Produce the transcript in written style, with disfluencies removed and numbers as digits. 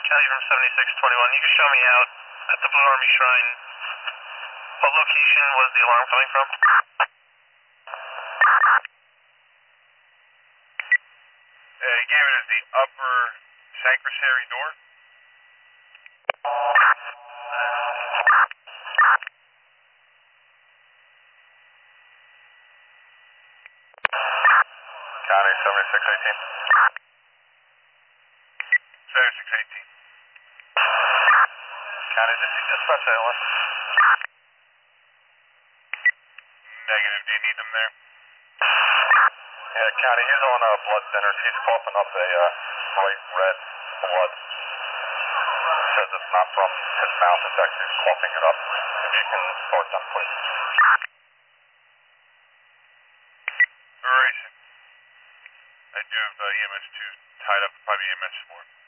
County from 7621. You can show me out at the Blue Army Shrine. What location was the alarm coming from? He gave it as the upper sanctuary door. County 7618. 7618. County, did you dispatch anyone? Negative. Do you need them there? Yeah, County, he's on blood thinners. He's coughing up a bright red blood. Says it's not from his mouth. In fact, he's coughing it up. If you can start them, please. Where is it? I do have EMS 2 tied up, probably EMS 4.